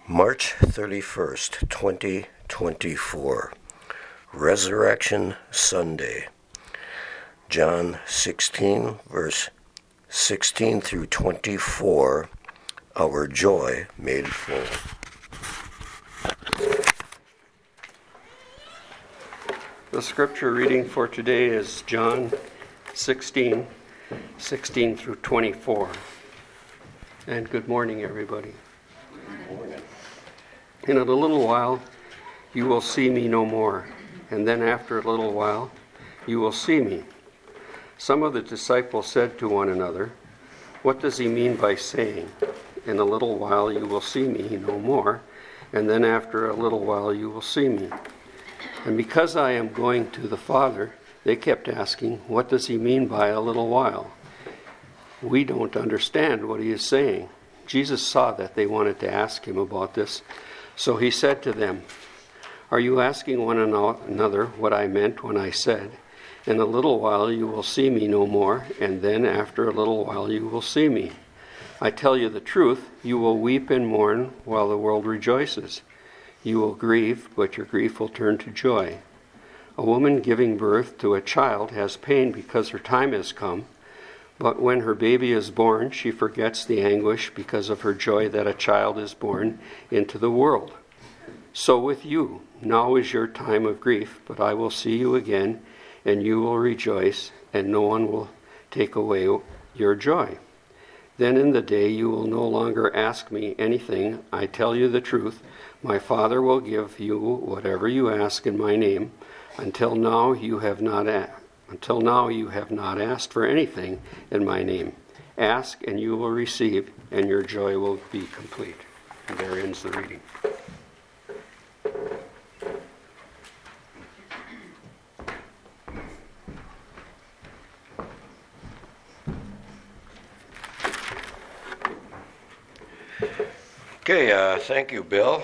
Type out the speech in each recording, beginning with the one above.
March 31st, 2024, Resurrection Sunday, John 16, verse 16 through 24, our joy made full. The scripture reading for today is John 16 through 24. And good morning, everybody. Good morning. In a little while, you will see me no more, and then after a little while, you will see me. Some of the disciples said to one another, "What does he mean by saying, 'In a little while you will see me no more, and then after a little while you will see me'?" And because I am going to the Father, they kept asking, "What does he mean by a little while? We don't understand what he is saying." Jesus saw that they wanted to ask him about this, so he said to them, "Are you asking one another what I meant when I said, 'In a little while you will see me no more, and then after a little while you will see me'? I tell you the truth, you will weep and mourn while the world rejoices. You will grieve, but your grief will turn to joy. A woman giving birth to a child has pain because her time has come, but when her baby is born, she forgets the anguish because of her joy that a child is born into the world. So with you, now is your time of grief, but I will see you again, and you will rejoice, and no one will take away your joy. Then in the day you will no longer ask me anything. I tell you the truth, my Father will give you whatever you ask in my name. Until now you have not asked for anything in my name. Ask and you will receive, and your joy will be complete." And there ends the reading. Okay, thank you, Bill.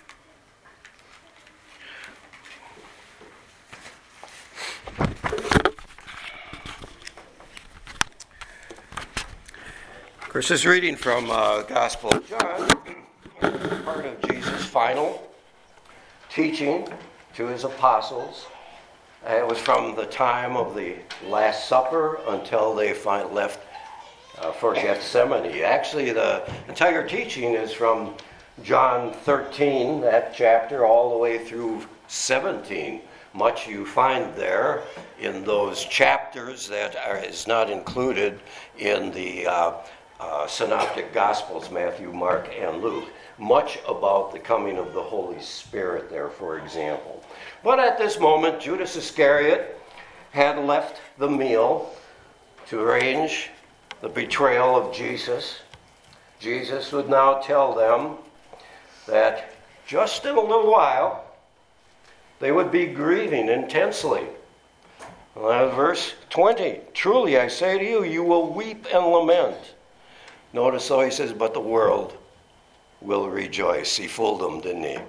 Of course, this reading from Gospel of John, part of Jesus' final teaching to his apostles. It was from the time of the Last Supper until they left for Gethsemane. Actually, the entire teaching is from John 13, that chapter, all the way through 17. Much you find there in those chapters that is not included in the Synoptic Gospels, Matthew, Mark, and Luke. Much about the coming of the Holy Spirit there, for example. But at this moment, Judas Iscariot had left the meal to arrange the betrayal of Jesus. Jesus would now tell them that just in a little while, they would be grieving intensely. Verse 20, "Truly I say to you, you will weep and lament." Notice how he says, "But the world will rejoice." He fooled them, didn't he?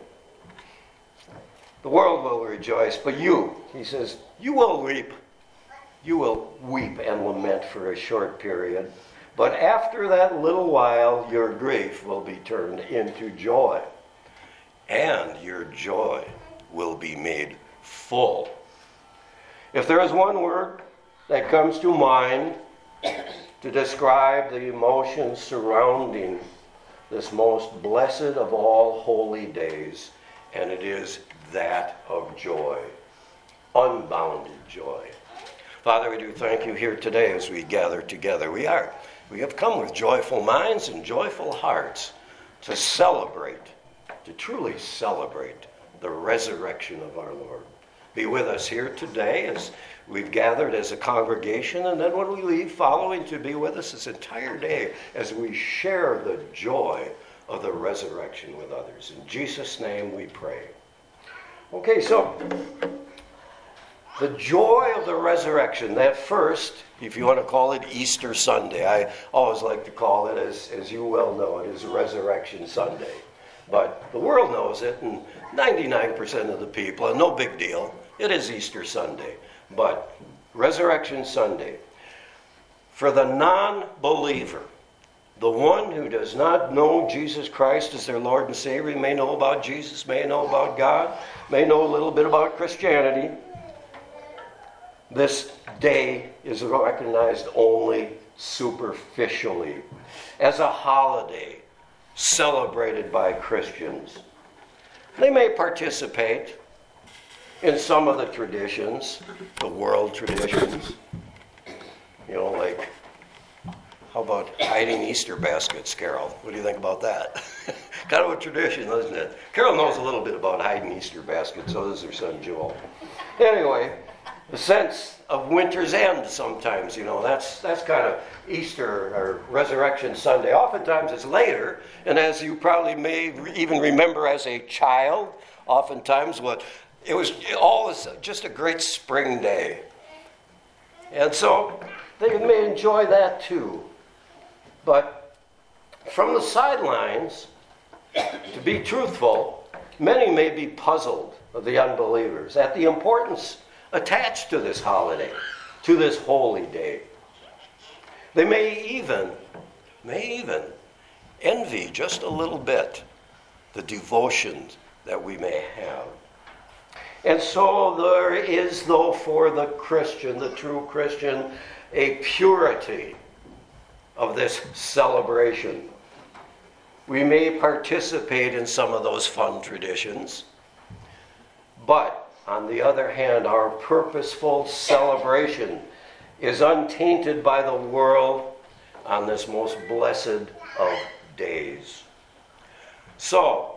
The world will rejoice, but you, he says, you will weep. You will weep and lament for a short period. But after that little while, your grief will be turned into joy. And your joy will be made full. If there is one word that comes to mind to describe the emotions surrounding this most blessed of all holy days, and it is that of joy, unbounded joy. Father, we do thank you here today as we gather together. We have come with joyful minds and joyful hearts to celebrate, to truly celebrate the resurrection of our Lord. Be with us here today as we've gathered as a congregation, and then when we leave, following to be with us this entire day as we share the joy of the resurrection with others. In Jesus' name we pray. Okay, so the joy of the resurrection, that first, if you want to call it Easter Sunday, I always like to call it, as you well know, it is Resurrection Sunday. But the world knows it, and 99% of the people, and no big deal, it is Easter Sunday. But Resurrection Sunday, for the non-believer, The one who does not know Jesus Christ as their Lord and Savior may know about Jesus, may know about God, may know a little bit about Christianity. This day is recognized only superficially as a holiday celebrated by Christians. They may participate in some of the traditions, the world traditions. Like, how about hiding Easter baskets, Carol? What do you think about that? Kind of a tradition, isn't it? Carol knows a little bit about hiding Easter baskets, so does her son Joel. Anyway, the sense of winter's end sometimes, that's kind of Easter or Resurrection Sunday. Oftentimes it's later, and as you probably may even remember as a child, oftentimes it was always just a great spring day. And so they may enjoy that too. But from the sidelines, to be truthful, many may be puzzled, of the unbelievers, at the importance attached to this holiday, to this holy day. They may even envy just a little bit the devotion that we may have. And so there is, though, for the Christian, the true Christian, a purity of this celebration. We may participate in some of those fun traditions, but on the other hand, our purposeful celebration is untainted by the world on this most blessed of days. So,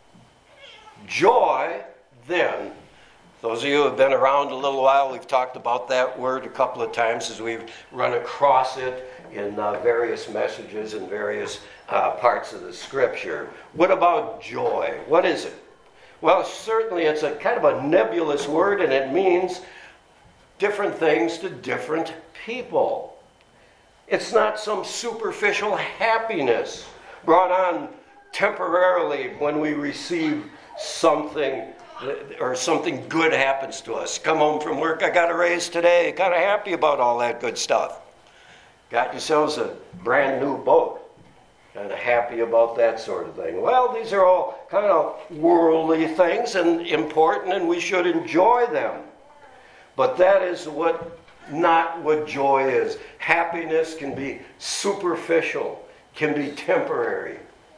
joy, then, those of you who have been around a little while, we've talked about that word a couple of times as we've run across it in various messages and various parts of the Scripture. What about joy? What is it? Well, certainly it's a kind of a nebulous word, and it means different things to different people. It's not some superficial happiness brought on temporarily when we receive something or something good happens to us. Come home from work, I got a raise today, kind of happy about all that good stuff. Got yourselves a brand new boat. Kind of happy about that sort of thing. Well, these are all kind of worldly things and important, and we should enjoy them. But that is not what joy is. Happiness can be superficial, can be temporary.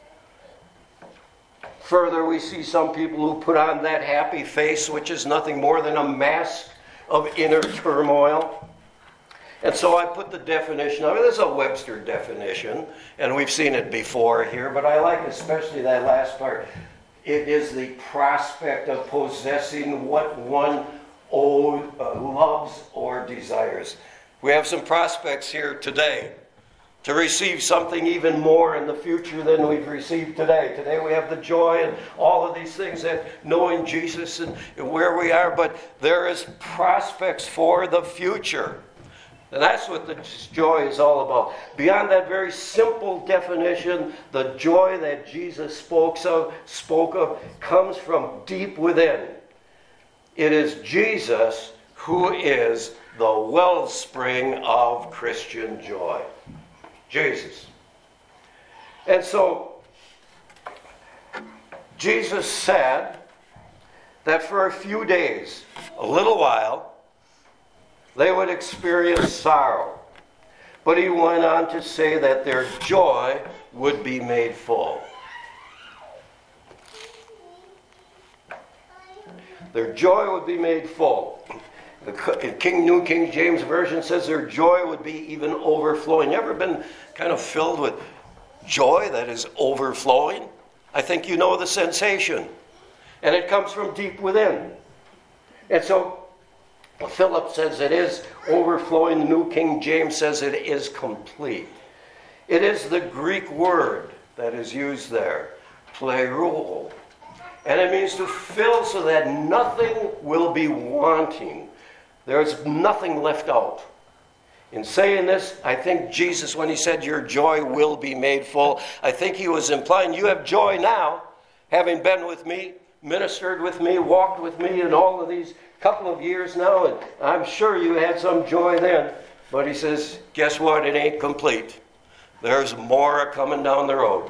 Further, we see some people who put on that happy face, which is nothing more than a mask of inner turmoil. And so I put the definition of it. This is a Webster definition, and we've seen it before here, but I like especially that last part. It is the prospect of possessing what one loves or desires. We have some prospects here today to receive something even more in the future than we've received today. Today we have the joy and all of these things, that knowing Jesus and where we are, but there is prospects for the future. And that's what the joy is all about. Beyond that very simple definition, the joy that Jesus spoke of comes from deep within. It is Jesus who is the wellspring of Christian joy. Jesus. And so, Jesus said that for a few days, a little while, they would experience sorrow. But he went on to say that their joy would be made full. Their joy would be made full. The New King James Version says their joy would be even overflowing. You ever been kind of filled with joy that is overflowing? I think you know the sensation. And it comes from deep within. And so Philip says it is overflowing. The New King James says it is complete. It is the Greek word that is used there, pleroo. And it means to fill so that nothing will be wanting. There's nothing left out. In saying this, I think Jesus, when he said your joy will be made full, I think he was implying you have joy now, having been with me, ministered with me, walked with me in all of these couple of years now, and I'm sure you had some joy then. But he says, guess what? It ain't complete. There's more coming down the road.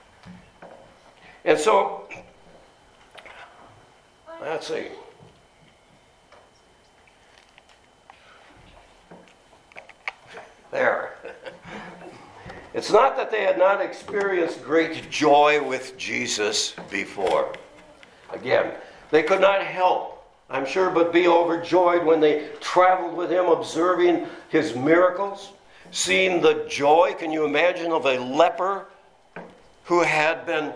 And so, let's see. There. It's not that they had not experienced great joy with Jesus before. Again, they could not help, I'm sure, but be overjoyed when they traveled with him, observing his miracles, seeing the joy, can you imagine, of a leper who had been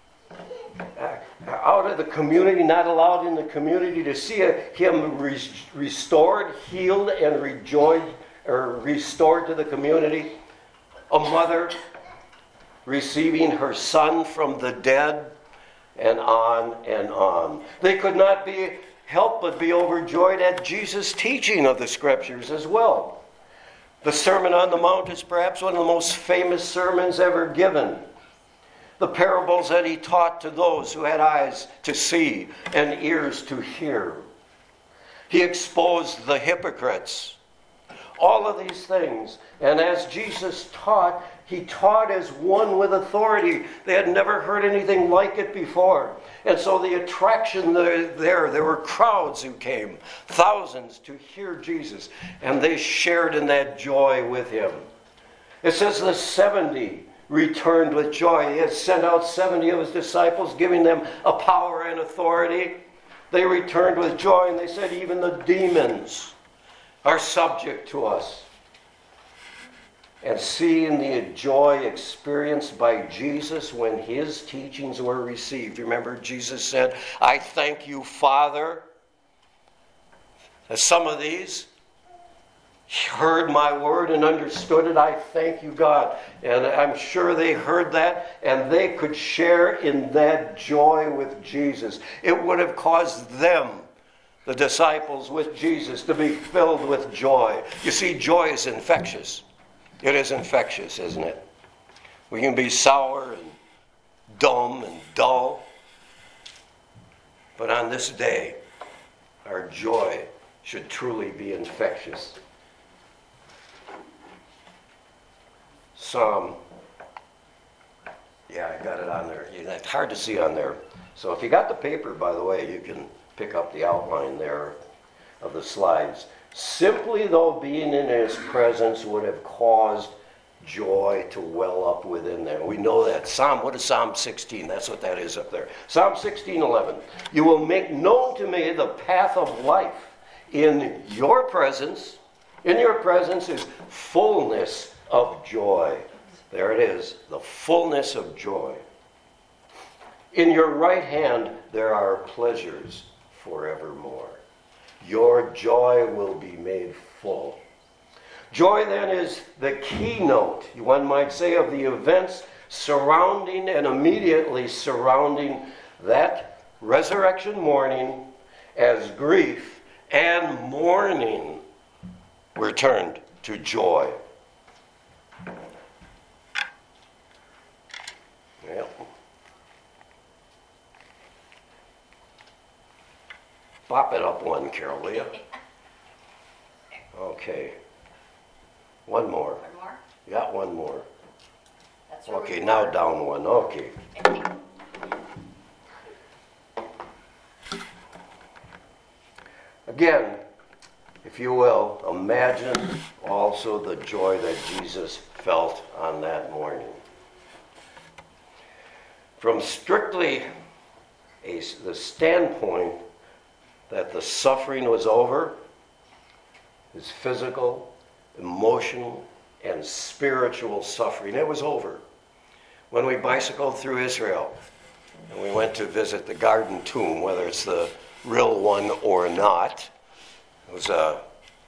out of the community, not allowed in the community, to see him restored, healed, and restored to the community. A mother receiving her son from the dead, and on and on. They could not help but be overjoyed at Jesus' teaching of the Scriptures as well. The Sermon on the Mount is perhaps one of the most famous sermons ever given. The parables that he taught to those who had eyes to see and ears to hear. He exposed the hypocrites. All of these things. And as Jesus taught, he taught as one with authority. They had never heard anything like it before. And so the attraction there were crowds who came, thousands, to hear Jesus. And they shared in that joy with him. It says the 70 returned with joy. He had sent out 70 of his disciples, giving them a power and authority. They returned with joy, and they said even the demons are subject to us. And seeing the joy experienced by Jesus when his teachings were received. Remember, Jesus said, I thank you, Father. As some of these heard my word and understood it, I thank you, God. And I'm sure they heard that, and they could share in that joy with Jesus. It would have caused them, the disciples with Jesus, to be filled with joy. You see, joy is infectious. It is infectious, isn't it? We can be sour and dumb and dull. But on this day, our joy should truly be infectious. I got it on there. It's hard to see on there. So if you got the paper, by the way, you can pick up the outline there of the slides. Simply, though, being in his presence would have caused joy to well up within them. We know that. What is Psalm 16? That's what that is up there. Psalm 16:11. You will make known to me the path of life. In your presence is fullness of joy. There it is, the fullness of joy. In your right hand there are pleasures forevermore. Your joy will be made full. Joy then is the keynote, one might say, of the events surrounding and immediately surrounding that resurrection morning, as grief and mourning were turned to joy. Yep. Pop it up one, Carol, will you? Okay. One more. One more? Yeah, one more. That's where Okay, we now were. down one. Okay. Again, if you will, imagine also the joy that Jesus felt on that morning. From strictly the standpoint that the suffering was over, his physical, emotional, and spiritual suffering, it was over. When we bicycled through Israel and we went to visit the Garden Tomb, whether it's the real one or not, it was a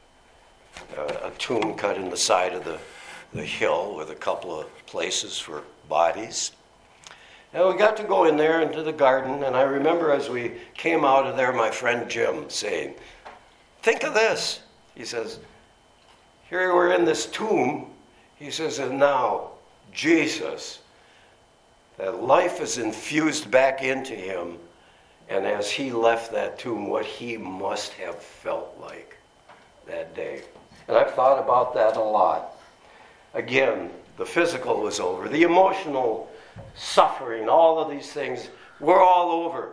tomb cut in the side of the hill with a couple of places for bodies. And we got to go in there into the garden, and I remember as we came out of there, my friend Jim saying, think of this. He says, here we're in this tomb. He says, and now Jesus, that life is infused back into him, and as he left that tomb, what he must have felt like that day. And I've thought about that a lot. Again, The physical was over. The emotional suffering, all of these things were all over.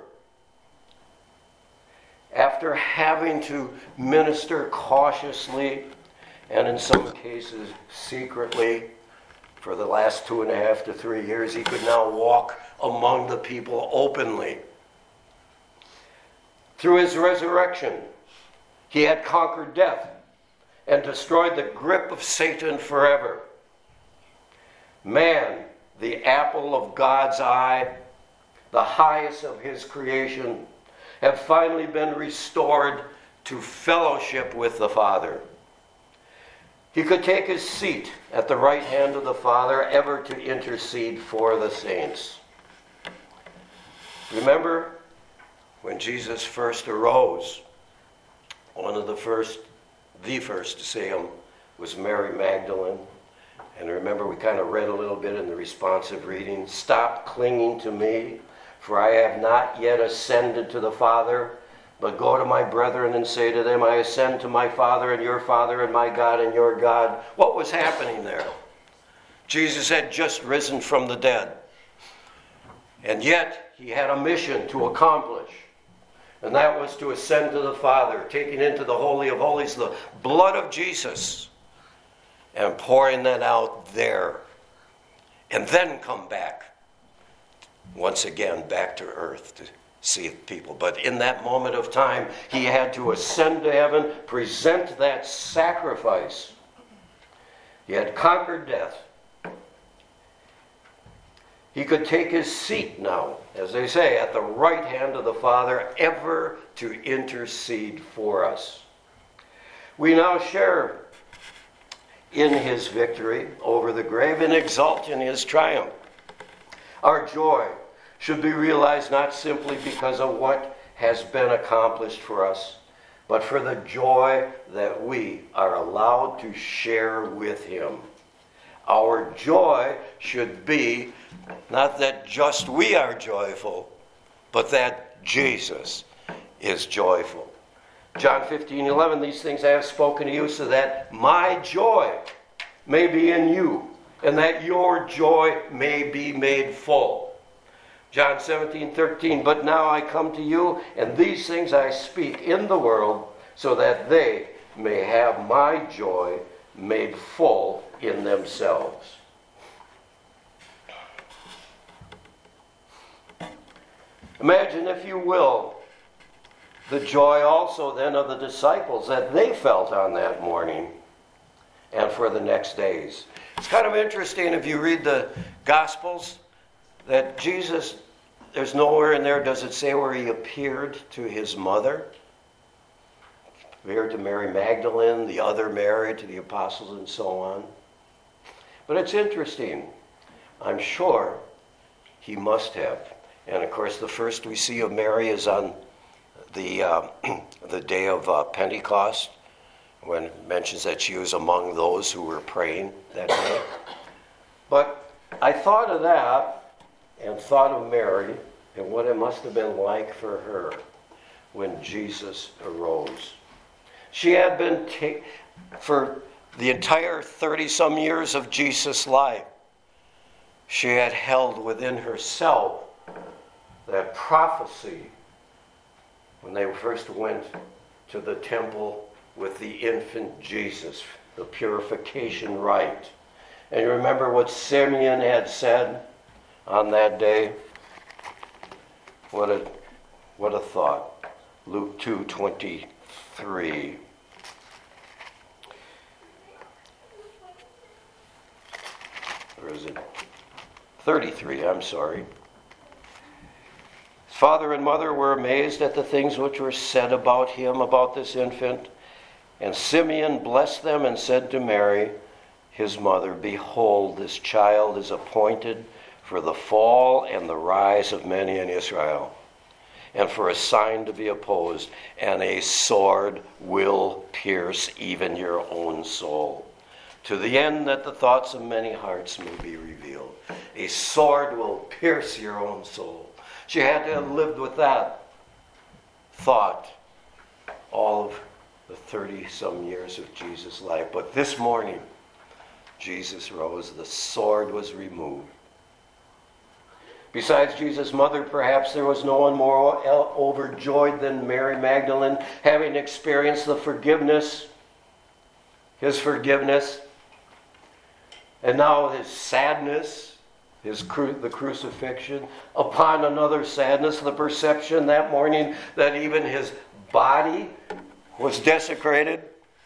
After having to minister cautiously, and in some cases secretly, for the last 2.5 to 3 years, he could now walk among the people openly. Through his resurrection, he had conquered death and destroyed the grip of Satan forever. Man, the apple of God's eye, the highest of his creation, have finally been restored to fellowship with the Father. He could take his seat at the right hand of the Father, ever to intercede for the saints. Remember when Jesus first arose, the first to see him was Mary Magdalene. And remember, we kind of read a little bit in the responsive reading, "Stop clinging to me, for I have not yet ascended to the Father, but go to my brethren and say to them, I ascend to my Father and your Father and my God and your God." What was happening there? Jesus had just risen from the dead. And yet, he had a mission to accomplish. And that was to ascend to the Father, taking into the Holy of Holies the blood of Jesus and pouring that out there. And then come back, once again, back to earth to see people. But in that moment of time, he had to ascend to heaven, present that sacrifice. He had conquered death. He could take his seat now, as they say, at the right hand of the Father, ever to intercede for us. We now share in his victory over the grave and exult in his triumph. Our joy should be realized not simply because of what has been accomplished for us, but for the joy that we are allowed to share with him. Our joy should be not that just we are joyful, but that Jesus is joyful. John 15:11, "These things I have spoken to you so that my joy may be in you, and that your joy may be made full." John 17:13, "But now I come to you, and these things I speak in the world, so that they may have my joy made full in themselves." Imagine, if you will, the joy also then of the disciples that they felt on that morning and for the next days. It's kind of interesting if you read the Gospels that Jesus, there's nowhere in there does it say where he appeared to his mother, appeared to Mary Magdalene, the other Mary, to the apostles, and so on. But it's interesting. I'm sure he must have. And of course, the first we see of Mary is on the day of Pentecost, when it mentions that she was among those who were praying that day. But I thought of that and thought of Mary and what it must have been like for her when Jesus arose. She had been, for the entire 30-some years of Jesus' life, she had held within herself that prophecy when they first went to the temple with the infant Jesus, the purification rite. And you remember what Simeon had said on that day? What a thought. Luke 2:23. Or is it 33? I'm sorry. Father and mother were amazed at the things which were said about him, about this infant. And Simeon blessed them and said to Mary, his mother, "Behold, this child is appointed for the fall and the rise of many in Israel, and for a sign to be opposed, and a sword will pierce even your own soul, to the end that the thoughts of many hearts may be revealed." A sword will pierce your own soul. She had to have lived with that thought all of the 30-some years of Jesus' life. But this morning, Jesus rose. The sword was removed. Besides Jesus' mother, perhaps there was no one more overjoyed than Mary Magdalene, having experienced the forgiveness, his forgiveness, and now his sadness, the crucifixion, upon another sadness, the perception that morning that even his body was desecrated.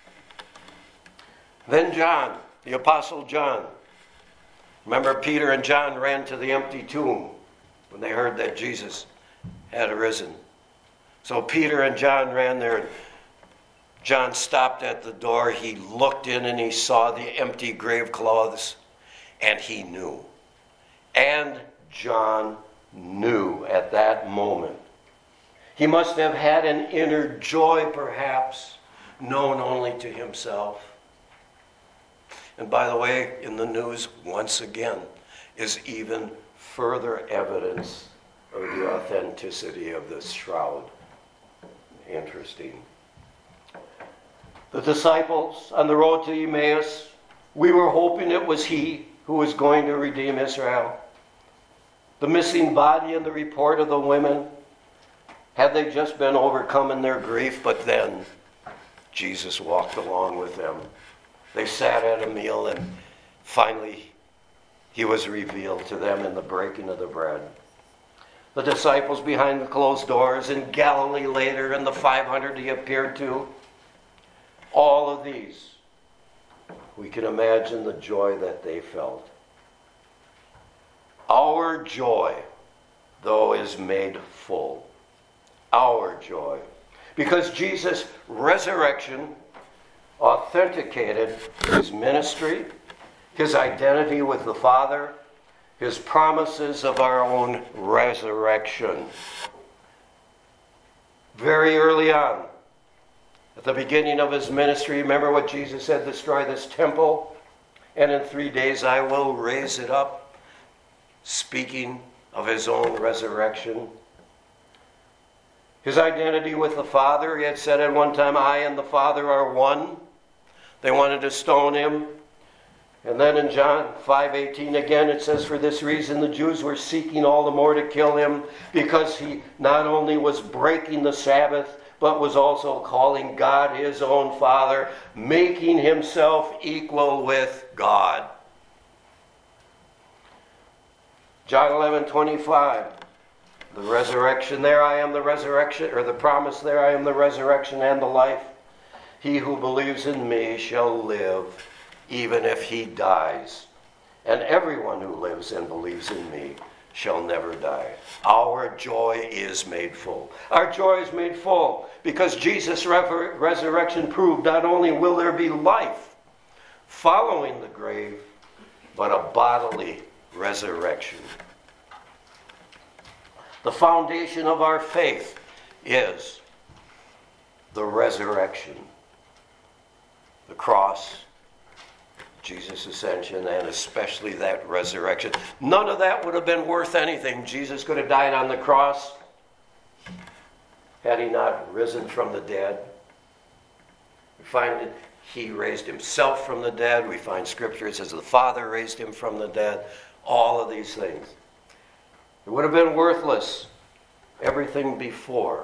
Then John, the Apostle John. Remember, Peter and John ran to the empty tomb when they heard that Jesus had arisen. So Peter and John ran there. John stopped at the door. He looked in and he saw the empty grave clothes, and he knew. And John knew at that moment. He must have had an inner joy, perhaps, known only to himself. And by the way, in the news, once again, is even further evidence of the authenticity of this shroud. Interesting. The disciples on the road to Emmaus, we were hoping it was he who was going to redeem Israel. The missing body and the report of the women, had they just been overcome in their grief, but then Jesus walked along with them. They sat at a meal, and finally he was revealed to them in the breaking of the bread. The disciples behind the closed doors, in Galilee later, and the 500 he appeared to. All of these, we can imagine the joy that they felt. Our joy, though, is made full. Our joy. Because Jesus' resurrection authenticated his ministry, his identity with the Father, his promises of our own resurrection. Very early on, at the beginning of his ministry, remember what Jesus said, destroy this temple, and in 3 days I will raise it up, speaking of his own resurrection. His identity with the Father, he had said at one time, I and the Father are one. They wanted to stone him. And then in John 5:18 again it says, for this reason the Jews were seeking all the more to kill him, because he not only was breaking the Sabbath, but was also calling God his own Father, making himself equal with God. John 11:25, the resurrection, there I am the resurrection, or the promise, there I am the resurrection and the life. He who believes in me shall live, even if he dies. And everyone who lives and believes in me shall never die. Our joy is made full. Our joy is made full because Jesus' resurrection proved not only will there be life following the grave, but a bodily resurrection. The foundation of our faith is the resurrection, the cross, Jesus' ascension, and especially that resurrection. None of that would have been worth anything. Jesus could have died on the cross had he not risen from the dead. We find that he raised himself from the dead. We find scripture, it says the Father raised him from the dead. All of these things. It would have been worthless, everything before,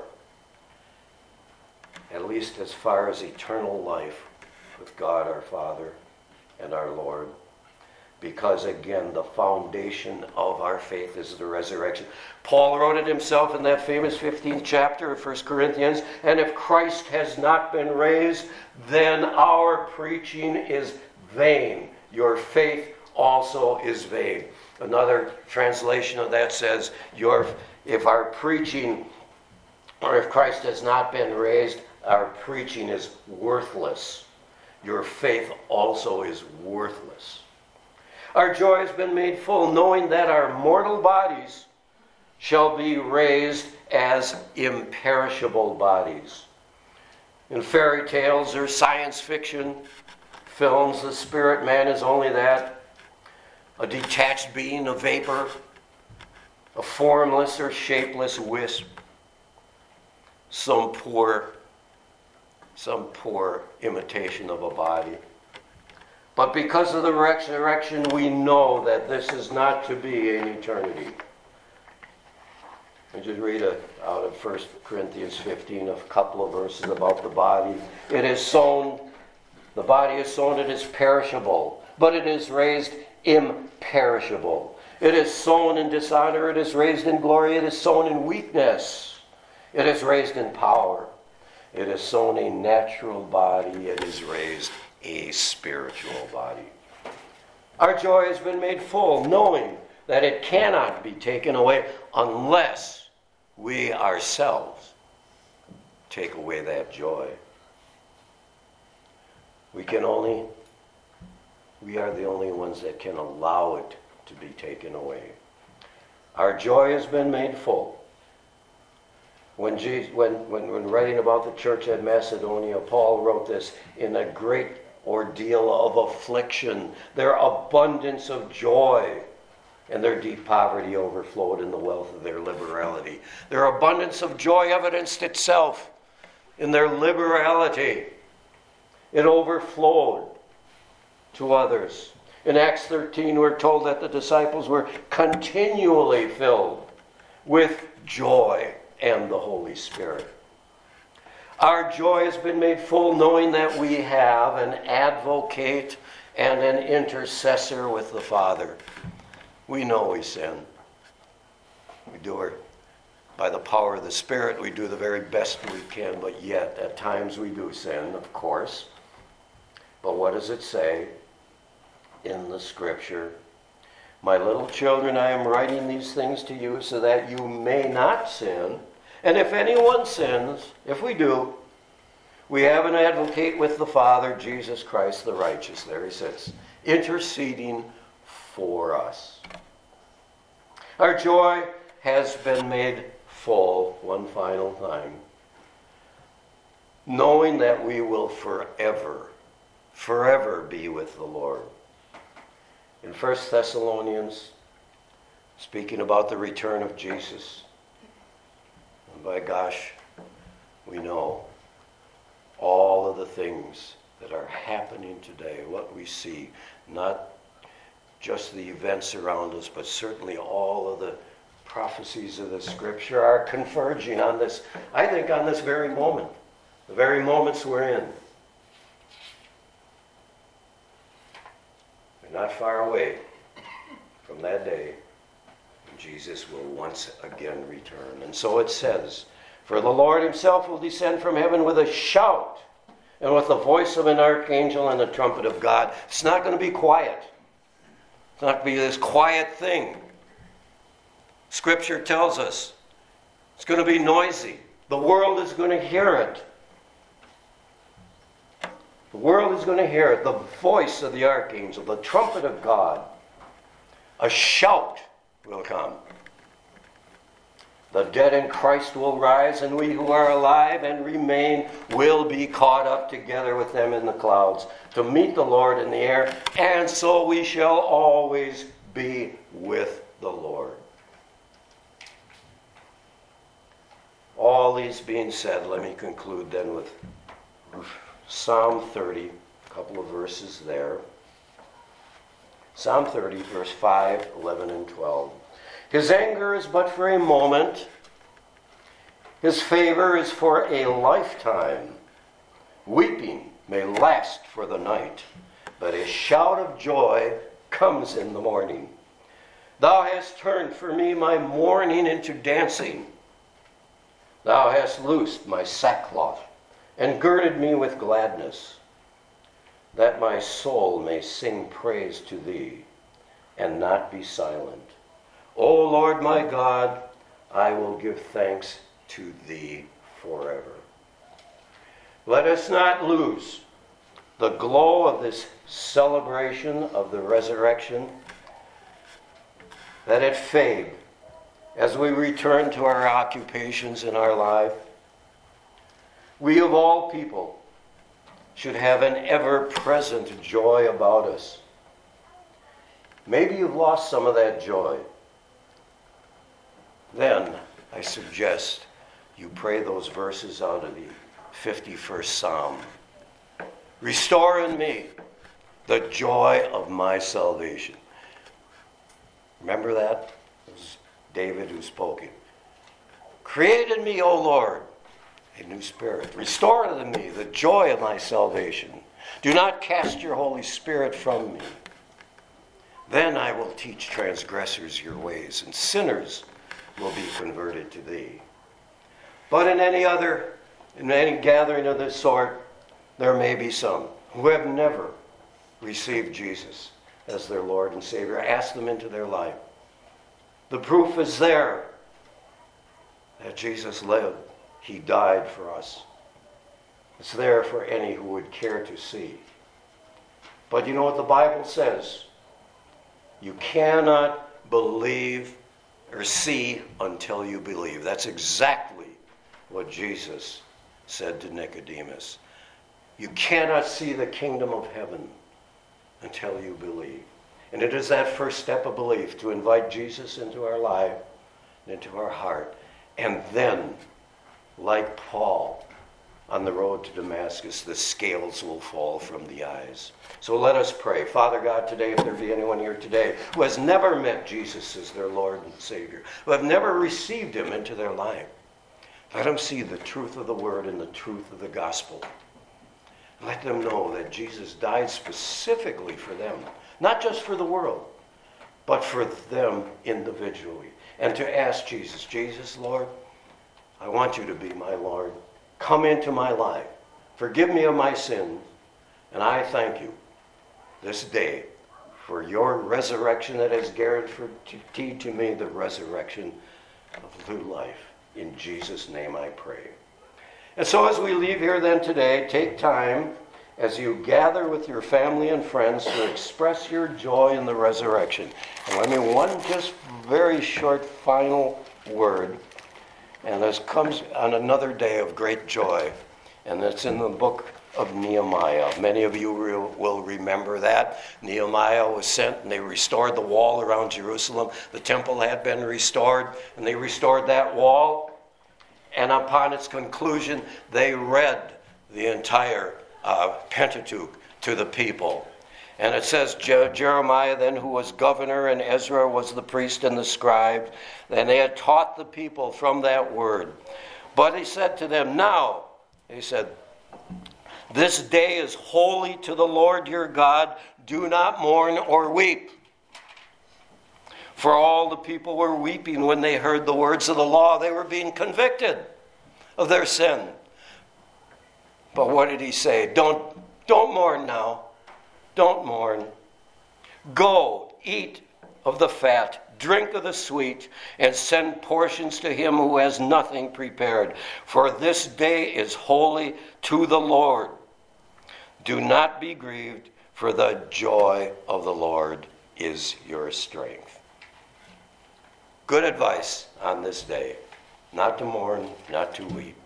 at least as far as eternal life with God our Father and our Lord. Because again, the foundation of our faith is the resurrection. Paul wrote it himself in that famous 15th chapter of 1 Corinthians, and if Christ has not been raised, then our preaching is vain. Your faith also is vain. Another translation of that says, if our preaching, or if Christ has not been raised, our preaching is worthless. Your faith also is worthless. Our joy has been made full, knowing that our mortal bodies shall be raised as imperishable bodies. In fairy tales or science fiction films, the spirit man is only that, a detached being, a vapor, a formless or shapeless wisp, some poor imitation of a body. But because of the resurrection, we know that this is not to be an eternity. I just read out of 1 Corinthians 15, a couple of verses about the body. It is sown, the body is sown, it is perishable, but it is raised imperishable. It is sown in dishonor, it is raised in glory, it is sown in weakness, it is raised in power. It is sown a natural body, it is raised a spiritual body. Our joy has been made full, knowing that it cannot be taken away unless we ourselves take away that joy. We are the only ones that can allow it to be taken away. Our joy has been made full. When writing about the church at Macedonia, Paul wrote this: in a great ordeal of affliction, their abundance of joy and their deep poverty overflowed in the wealth of their liberality. Their abundance of joy evidenced itself in their liberality. It overflowed to others. In Acts 13, we're told that the disciples were continually filled with joy and the Holy Spirit. Our joy has been made full knowing that we have an advocate and an intercessor with the Father. We know we sin. We do it by the power of the Spirit. We do the very best we can, but yet at times we do sin, of course. But what does it say in the Scripture? My little children, I am writing these things to you so that you may not sin. And if anyone sins, if we do, we have an advocate with the Father, Jesus Christ the righteous. There he sits, interceding for us. Our joy has been made full one final time, knowing that we will forever be with the Lord. In 1 Thessalonians, speaking about the return of Jesus, and by gosh, we know all of the things that are happening today, what we see, not just the events around us, but certainly all of the prophecies of the Scripture are converging on this, I think, on this very moment, the very moments we're in. We're not far away from that day when Jesus will once again return. And so it says, for the Lord himself will descend from heaven with a shout and with the voice of an archangel and the trumpet of God. It's not going to be quiet. It's not going to be this quiet thing. Scripture tells us it's going to be noisy. The world is going to hear it. The world is going to hear it. The voice of the archangel, the trumpet of God. A shout will come. The dead in Christ will rise, and we who are alive and remain will be caught up together with them in the clouds to meet the Lord in the air, and so we shall always be with the Lord. All these being said, let me conclude then with Psalm 30, a couple of verses there. Psalm 30, verse 5, 11, and 12. His anger is but for a moment. His favor is for a lifetime. Weeping may last for the night, but a shout of joy comes in the morning. Thou hast turned for me my mourning into dancing. Thou hast loosed my sackcloth and girded me with gladness, that my soul may sing praise to thee and not be silent. O Lord my God, I will give thanks to thee forever. Let us not lose the glow of this celebration of the resurrection, that it fade as we return to our occupations in our life. We of all people should have an ever-present joy about us. Maybe you've lost some of that joy. Then I suggest you pray those verses out of the 51st Psalm. Restore in me the joy of my salvation. Remember that? It was David who spoke it. Create in me, O Lord, a new spirit. Restore to me the joy of my salvation. Do not cast your Holy Spirit from me. Then I will teach transgressors your ways, and sinners will be converted to thee. But in any gathering of this sort, there may be some who have never received Jesus as their Lord and Savior. Ask them into their life. The proof is there that Jesus lived. He died for us. It's there for any who would care to see. But you know what the Bible says? You cannot believe or see until you believe. That's exactly what Jesus said to Nicodemus. You cannot see the kingdom of heaven until you believe. And it is that first step of belief to invite Jesus into our life, into our heart. And then, like Paul on the road to Damascus, the scales will fall from the eyes. So let us pray. Father God, today, if there be anyone here today who has never met Jesus as their Lord and Savior, who have never received him into their life, let them see the truth of the word and the truth of the gospel. Let them know that Jesus died specifically for them, not just for the world, but for them individually. And to ask Jesus, Jesus, Lord, I want you to be my Lord. Come into my life. Forgive me of my sins. And I thank you this day for your resurrection that has guaranteed to me the resurrection of new life. In Jesus' name I pray. And so as we leave here then today, take time as you gather with your family and friends to express your joy in the resurrection. And let me one just very short final word. And this comes on another day of great joy. And it's in the book of Nehemiah. Many of you will remember that. Nehemiah was sent and they restored the wall around Jerusalem. The temple had been restored and they restored that wall. And upon its conclusion, they read the entire Pentateuch to the people. And it says, Jeremiah then, who was governor, and Ezra was the priest and the scribe, and they had taught the people from that word. But he said to them, now, he said, this day is holy to the Lord your God. Do not mourn or weep. For all the people were weeping when they heard the words of the law. They were being convicted of their sin. But what did he say? Don't mourn now. Don't mourn. Go, eat of the fat, drink of the sweet, and send portions to him who has nothing prepared. For this day is holy to the Lord. Do not be grieved, for the joy of the Lord is your strength. Good advice on this day. Not to mourn, not to weep,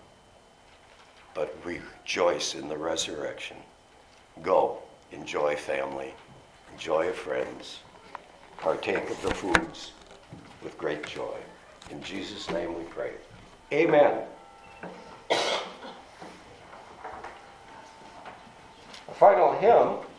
but rejoice in the resurrection. Go. Enjoy family, enjoy friends, partake of the foods with great joy. In Jesus' name we pray. Amen. A final hymn